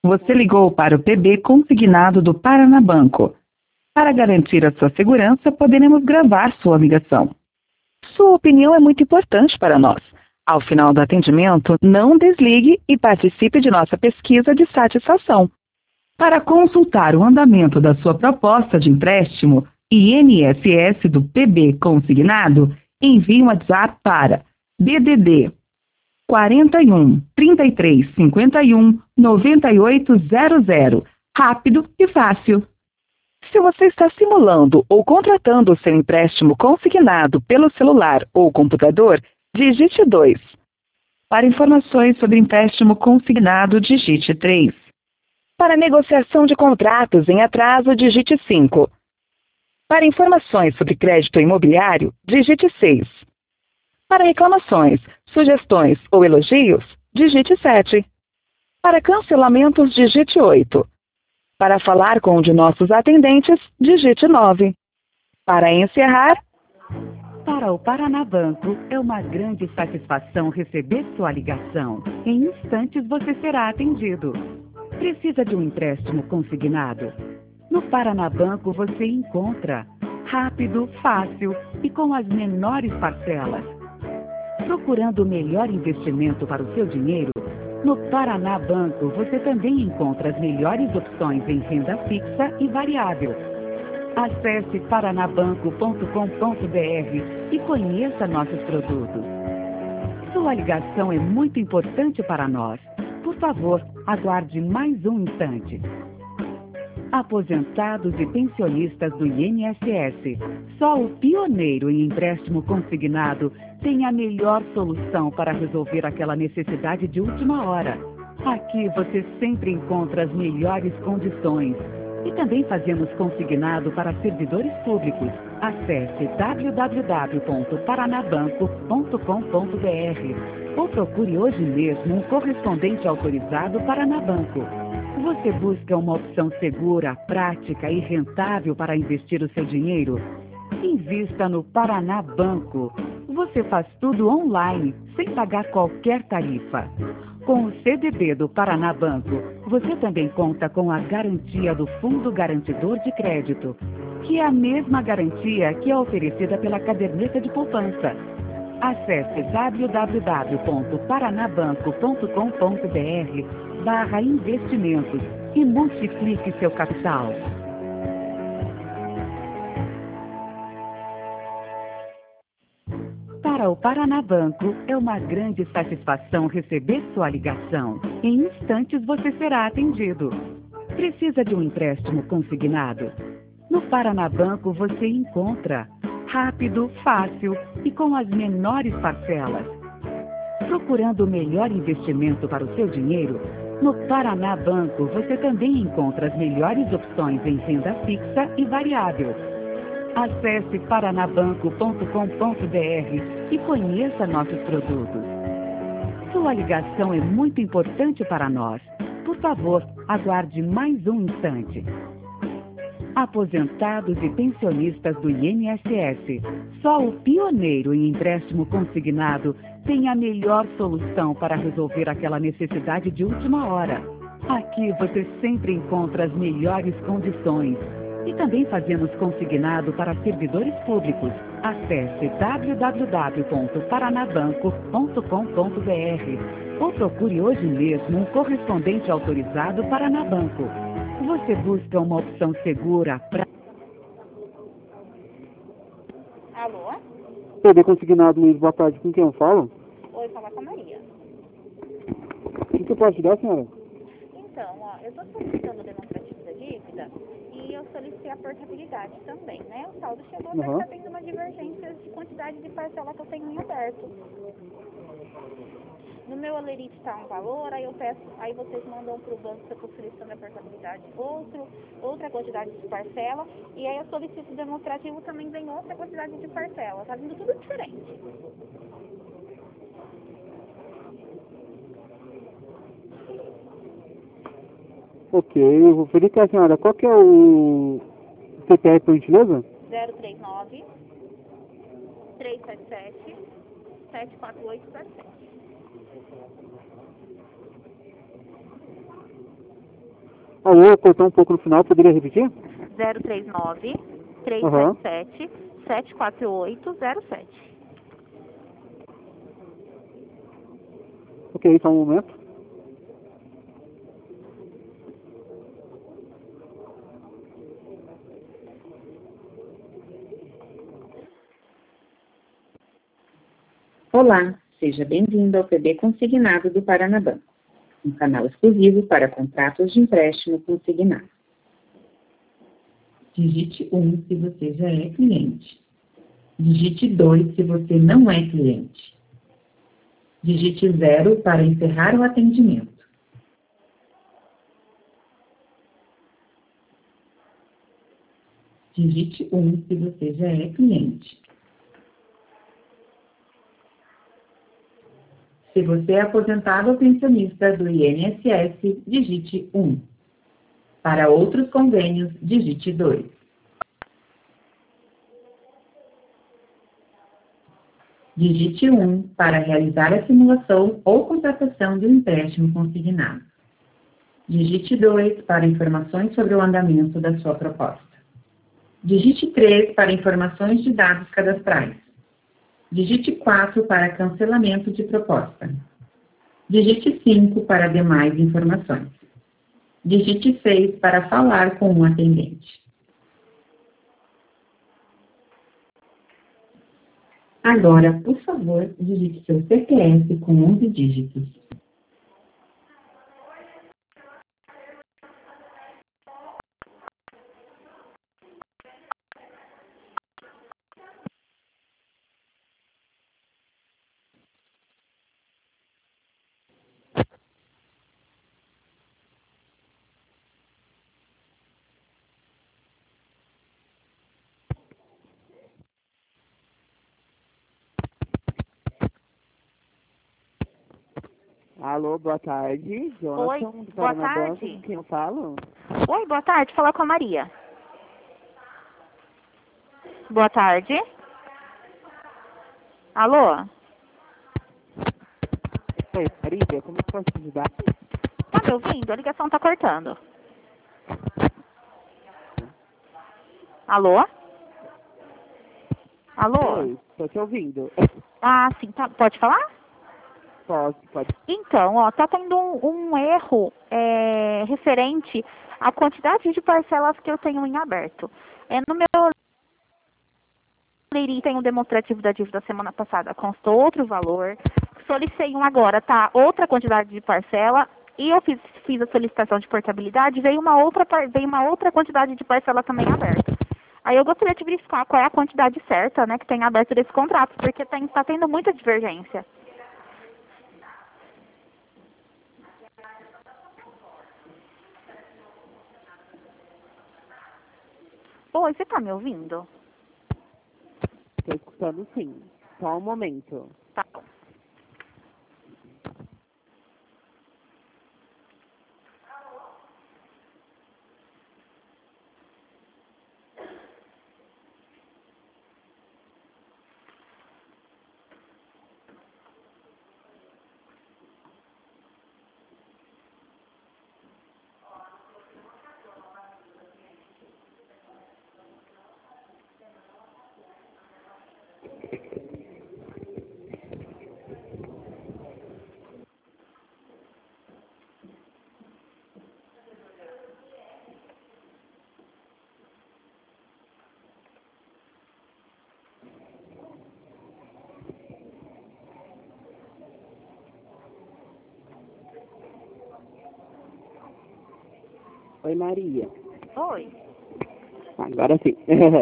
Você ligou para o PB consignado do Paraná Banco. Para garantir a sua segurança, poderemos gravar sua ligação. Sua opinião é muito importante para nós. Ao final do atendimento, não desligue e participe de nossa pesquisa de satisfação. Para consultar o andamento da sua proposta de empréstimo INSS do PB consignado, envie um WhatsApp para DDD 41 33 51 9800. Rápido e fácil. Se você está simulando ou contratando o seu empréstimo consignado pelo celular ou computador, digite 2. Para informações sobre empréstimo consignado, digite 3. Para negociação de contratos em atraso, digite 5. Para informações sobre crédito imobiliário, digite 6. Para reclamações, sugestões ou elogios, digite 7. Para cancelamentos, digite 8. Para falar com um de nossos atendentes, digite 9. Para encerrar... Para o Paraná Banco, é uma grande satisfação receber sua ligação. Em instantes você será atendido. Precisa de um empréstimo consignado? No Paraná Banco você encontra rápido, fácil e com as menores parcelas. Procurando o melhor investimento para o seu dinheiro? No Paraná Banco você também encontra as melhores opções em renda fixa e variável. Acesse paranabanco.com.br e conheça nossos produtos. Sua ligação é muito importante para nós. Por favor, aguarde mais um instante. Aposentados e pensionistas do INSS. Só o pioneiro em empréstimo consignado tem a melhor solução para resolver aquela necessidade de última hora. Aqui você sempre encontra as melhores condições. E também fazemos consignado para servidores públicos. Acesse www.paranabanco.com.br ou procure hoje mesmo um correspondente autorizado Paranabanco. Você busca uma opção segura, prática e rentável para investir o seu dinheiro? Invista no Paraná Banco. Você faz tudo online, sem pagar qualquer tarifa. Com o CDB do Paraná Banco, você também conta com a garantia do Fundo Garantidor de Crédito, que é a mesma garantia que é oferecida pela caderneta de poupança. Acesse www.paranabanco.com.br/investimentos e multiplique seu capital. Para o Paraná Banco, é uma grande satisfação receber sua ligação. Em instantes você será atendido. Precisa de um empréstimo consignado? No Paraná Banco você encontra rápido, fácil e com as menores parcelas. Procurando o melhor investimento para o seu dinheiro? No Paraná Banco você também encontra as melhores opções em renda fixa e variável. Acesse paranabanco.com.br e conheça nossos produtos. Sua ligação é muito importante para nós. Por favor, aguarde mais um instante. Aposentados e pensionistas do INSS. Só o pioneiro em empréstimo consignado tem a melhor solução para resolver aquela necessidade de última hora. Aqui você sempre encontra as melhores condições. E também fazemos consignado para servidores públicos. Acesse www.paranabanco.com.br ou procure hoje mesmo um correspondente autorizado Paranabanco. Você busca uma opção segura para... Alô? PB consignado, Luiz, boa tarde. Com quem eu falo? Oi, fala com a Maria. O que eu posso ajudar, senhora? Então, ó, eu estou solicitando o demonstrativo da dívida e eu solicitei a portabilidade também, né? O saldo chegou, mas está tendo uma divergência de quantidade de parcela que eu tenho em aberto. No meu Alerite está um valor, aí eu peço, aí vocês mandam para o banco que eu estou solicitando a portabilidade outra quantidade de parcela, e aí eu solicito o demonstrativo também vem outra quantidade de parcela. Tá vindo tudo diferente. Ok, eu vou verificar, senhora. Qual que é o CPF, por gentileza? 039 377 74877. Alô, cortou um pouco no final, poderia repetir? 039 Aham. 377 74807. Ok, só um momento. Olá, seja bem-vindo ao PB Consignado do Paranabanco, um canal exclusivo para contratos de empréstimo consignado. Digite 1 se você já é cliente. Digite 2 se você não é cliente. Digite 0 para encerrar o atendimento. Digite 1 se você já é cliente. Se você é aposentado ou pensionista do INSS, digite 1. Para outros convênios, digite 2. Digite 1 para realizar a simulação ou contratação de um empréstimo consignado. Digite 2 para informações sobre o andamento da sua proposta. Digite 3 para informações de dados cadastrais. Digite 4 para cancelamento de proposta. Digite 5 para demais informações. Digite 6 para falar com um atendente. Agora, por favor, digite seu CPF com 11 dígitos. Alô, boa tarde. Jonathan, Oi, do boa Paranabanco, tarde. com quem eu falo? Oi, boa tarde. Fala com a Maria. Boa tarde. Alô? Oi, Maria, como eu posso te ajudar? Tá me ouvindo? A ligação tá cortando. Alô? Alô? Oi, tô te ouvindo. Ah, sim, tá. Pode falar? Pode. Então, ó, tá tendo um erro referente à quantidade de parcelas que eu tenho em aberto. No meu Leiri tem um demonstrativo da dívida da semana passada, constou outro valor, solicitei um agora, tá? Outra quantidade de parcela, e eu fiz a solicitação de portabilidade, veio uma outra quantidade de parcela também aberta. Aí eu gostaria de verificar qual é a quantidade certa, né, que tem aberto desse contrato, porque tá tendo muita divergência. Oi, você tá me ouvindo? Tô escutando sim. Só um momento. Tá. Oi, Maria. Oi. Agora sim.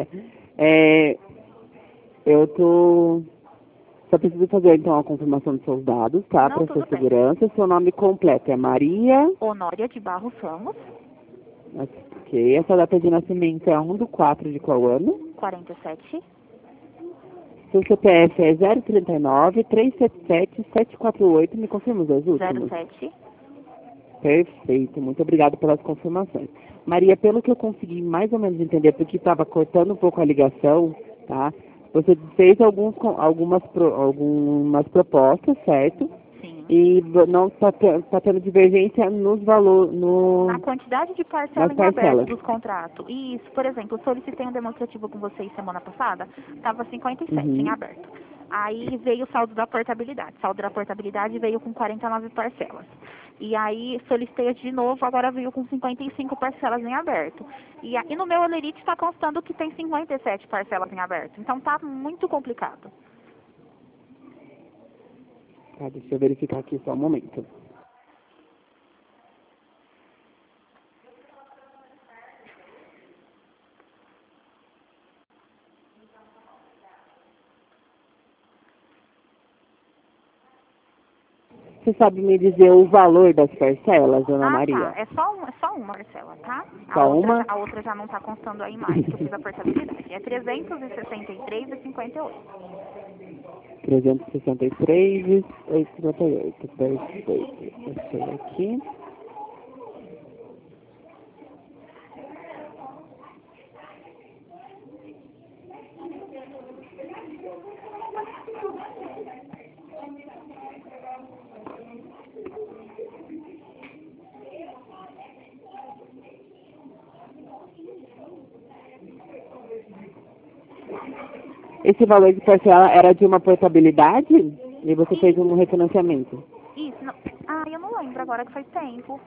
Eu tô... Só preciso fazer, então, a confirmação dos seus dados, tá? Não, Para sua tudo bem. segurança. Seu nome completo é Maria... Honória de Barros Ramos, Ok. Essa data de nascimento é 1/4 de qual ano? 47, Seu CPF é 039 377 748. Me confirma os dois últimos? 07. Perfeito. Muito obrigado pelas confirmações. Maria, pelo que eu consegui mais ou menos entender, porque estava cortando um pouco a ligação, tá? Você fez algumas propostas, certo? Sim. E não está tendo divergência nos valores, A quantidade de parcela nas em aberto parcelas. dos contratos. Isso, por exemplo, eu solicitei um demonstrativo com vocês semana passada, estava 57 em Uhum. aberto. Aí veio o saldo da portabilidade. O saldo da portabilidade veio com 49 parcelas. E aí solicitei de novo, agora veio com 55 parcelas em aberto. E no meu Olerite está constando que tem 57 parcelas em aberto. Então tá muito complicado. Tá, deixa eu verificar aqui só um momento. Você sabe me dizer o valor das parcelas, Dona Maria? Tá. É só uma parcela, tá? Só uma? A outra já não está constando aí mais, que eu fiz a portabilidade. É 363,58. 363,58. Perfeito. Deixei aqui. Esse valor de parcela era de uma portabilidade? E você fez um refinanciamento? Isso, não. Eu não lembro agora que faz tempo.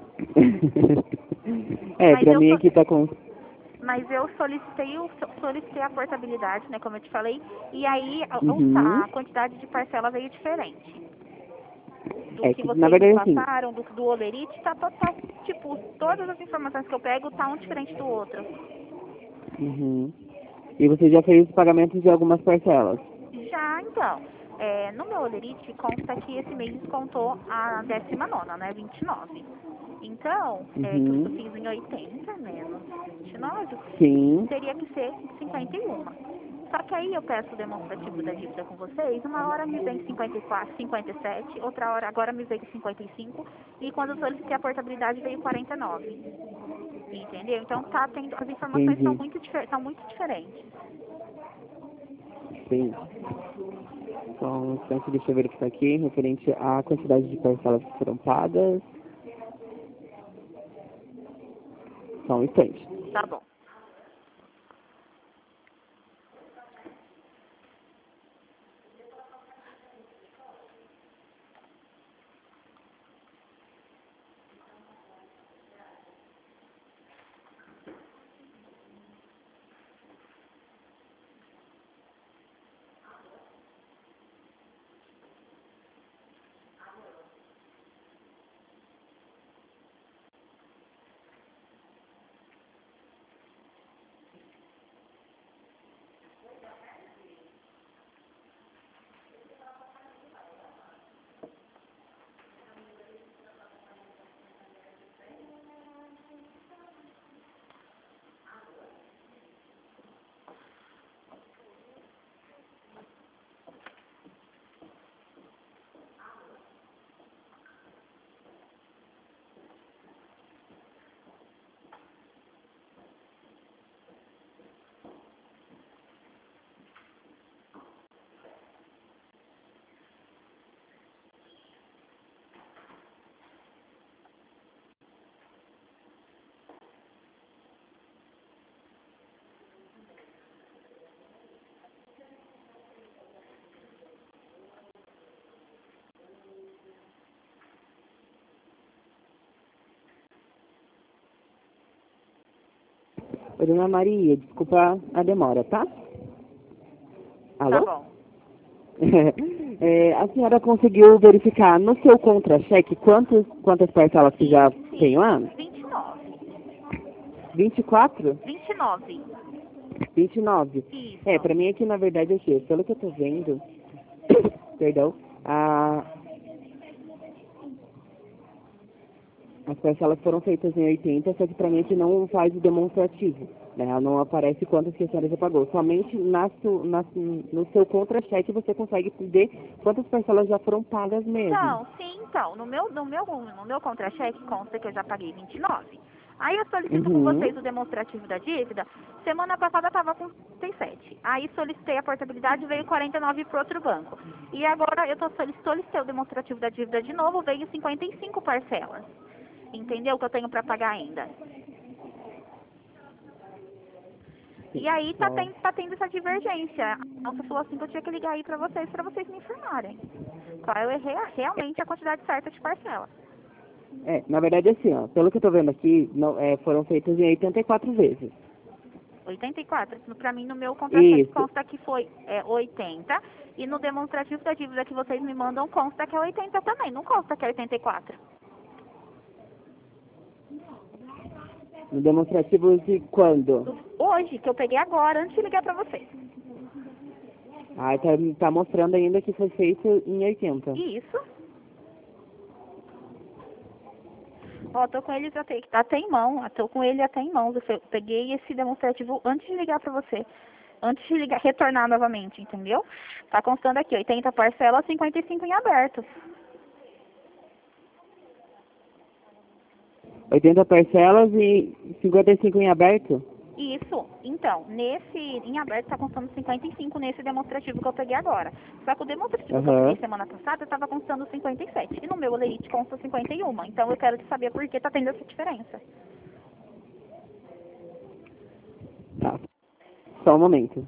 Mas Pra eu mim só- aqui tá com... Mas eu solicitei a portabilidade, né, como eu te falei, e aí Uhum. a quantidade de parcela veio diferente. Do que Na vocês me verdade, assim... passaram, do Olerite, tá total, tipo, todas as informações que eu pego tá um diferente do outro. Uhum. E você já fez os pagamentos de algumas parcelas? Já, então, no meu Olerite consta que esse mês descontou a 19ª, né, 29. Então, que eu Uhum. fiz em 80 menos 29, Sim. teria que ser 51. Só que aí eu peço o demonstrativo da dívida com vocês, uma hora me vem 54, 57, outra hora agora me veio 55, e quando eu solicitei a portabilidade veio 49. Entendeu? Então as informações são Entendi. são muito diferentes. Sim. Só um instante, deixa eu verificar aqui, referente à quantidade de parcelas que foram pagas. Só um instante. Tá bom. Oi, Dona Maria, desculpa a demora, tá? Alô? Tá bom. A senhora conseguiu verificar no seu contra-cheque quantas parcelas que já tem lá? 29. 24? 29. 29. Isso. Pra mim aqui, na verdade, aqui, pelo que eu tô vendo, perdão, as parcelas foram feitas em 80, só que pra mim aqui não faz o demonstrativo, né? Não aparece quantas que a senhora já pagou. Somente no seu contra-cheque você consegue ver quantas parcelas já foram pagas mesmo. Então, sim, então, no meu contra-cheque consta que eu já paguei 29. Aí eu solicito com vocês o demonstrativo da dívida. Semana passada estava com 37. Aí solicitei a portabilidade, veio 49 para outro banco. E agora eu solicitei o demonstrativo da dívida de novo, veio 55 parcelas. Entendeu? Que eu tenho para pagar ainda. E aí tá tendo essa divergência. A moça falou assim que eu tinha que ligar aí para vocês me informarem. Qual é realmente a quantidade certa de parcela. Na verdade, assim, ó, pelo que eu tô vendo aqui, foram feitas em 84 vezes. 84? Para mim, no meu contra-cheque consta que foi 80. E no demonstrativo da dívida que vocês me mandam consta que é 80 também. Não consta que é 84. No demonstrativo de quando? Hoje, que eu peguei agora, antes de ligar para vocês. Ah, tá mostrando ainda que foi feito em 80. Isso. Ó, tô com ele até em mão. Tô com ele até em mãos. Eu peguei esse demonstrativo antes de ligar pra você. Antes de ligar, retornar novamente, entendeu? Tá constando aqui, 80 parcelas, 55 em aberto. 80 parcelas e 55 em aberto? Isso. Então, em aberto tá constando 55 nesse demonstrativo que eu peguei agora. Só que o demonstrativo que eu peguei semana passada tava constando 57. E no meu Olerite consta 51. Então eu quero saber por que tá tendo essa diferença. Tá. Só um momento.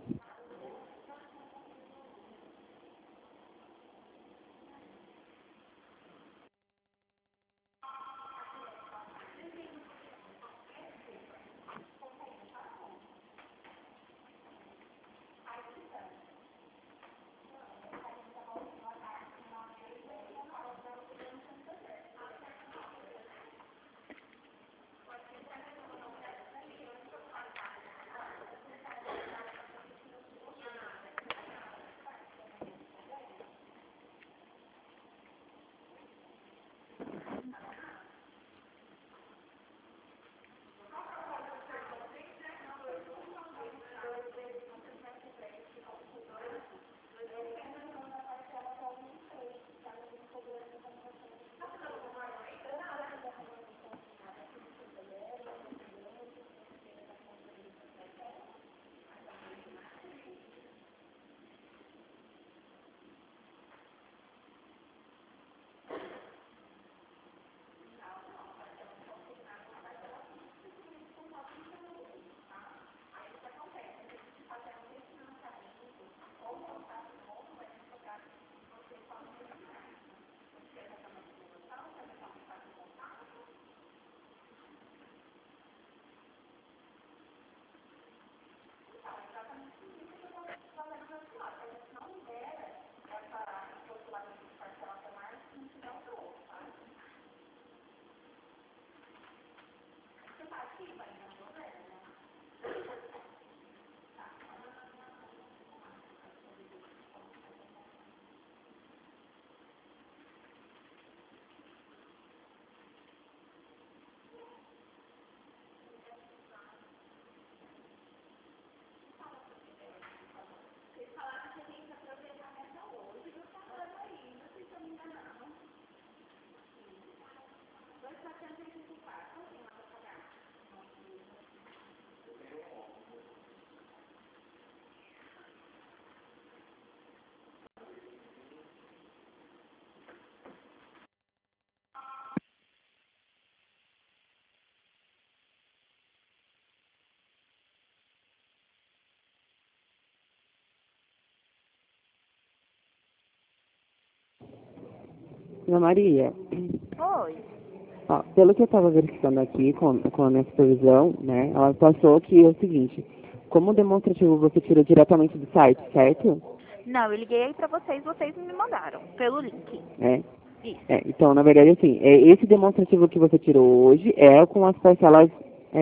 Ana Maria. Oi. Ó, pelo que eu estava verificando aqui com a minha supervisão, né, ela passou que é o seguinte, como demonstrativo você tirou diretamente do site, certo? Não, eu liguei aí pra vocês me mandaram pelo link. Isso. Então, na verdade, assim, esse demonstrativo que você tirou hoje é com as parcelas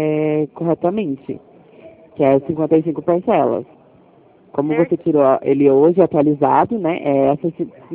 corretamente, que é 55 parcelas. Como Certo. você tirou ele hoje atualizado, né, é essa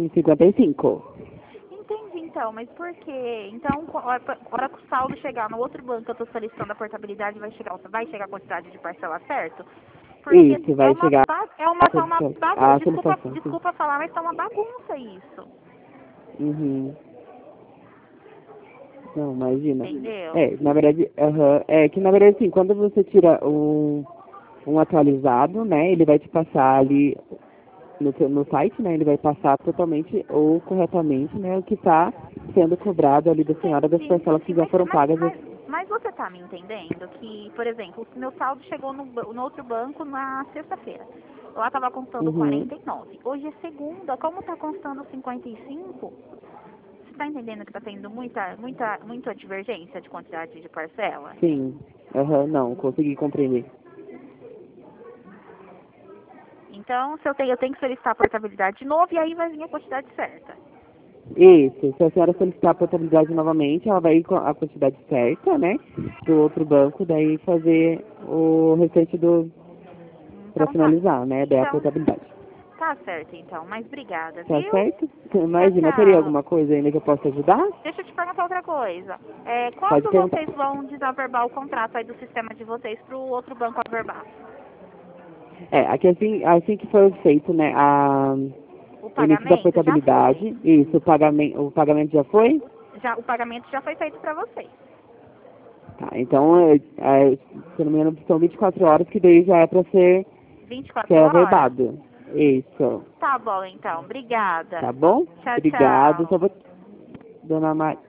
55. Entendi, então, mas por quê? Então, a hora que o saldo chegar no outro banco, eu tô solicitando a portabilidade, vai chegar a quantidade de parcela certo? Porque Isso, vai chegar tá uma a bagunça. solicitação. Desculpa falar, mas tá uma bagunça isso. Uhum. Não, imagina. Entendeu? Na verdade, é que na verdade, assim, quando você tira um atualizado, né, ele vai te passar ali no site, né, ele vai passar totalmente ou corretamente, né, o que está sendo cobrado ali da senhora das parcelas que já foram pagas. Mas você tá me entendendo que, por exemplo, o meu saldo chegou no outro banco na sexta-feira. Lá tava constando 49. Hoje é segunda, como tá constando 55? Você tá entendendo que tá tendo muita divergência de quantidade de parcela? Sim, não, consegui compreender. Então, eu tenho que solicitar a portabilidade de novo e aí vai vir a quantidade certa. Isso, se a senhora solicitar a portabilidade novamente, ela vai ir com a quantidade certa, né, do outro banco, daí fazer o restante para finalizar, né, daí a portabilidade. Tá certo, então. Mas obrigada, Tá viu? certo? Imagina, Tchau, teria tchau. alguma coisa ainda que eu possa ajudar? Deixa eu te perguntar outra coisa. Pode Quando perguntar. vocês vão desaverbar o contrato aí do sistema de vocês para o outro banco averbar? Aqui assim que foi feito, né, O o início da pagamento já portabilidade, isso, o pagamento já foi? foi. O pagamento já foi feito para vocês. Tá, então, se não me engano, são 24 horas que daí já é para ser 24 horas? averbado. Isso. Tá bom, então. Obrigada. Tá bom? Tchau, Obrigado, tchau. Dona Maria.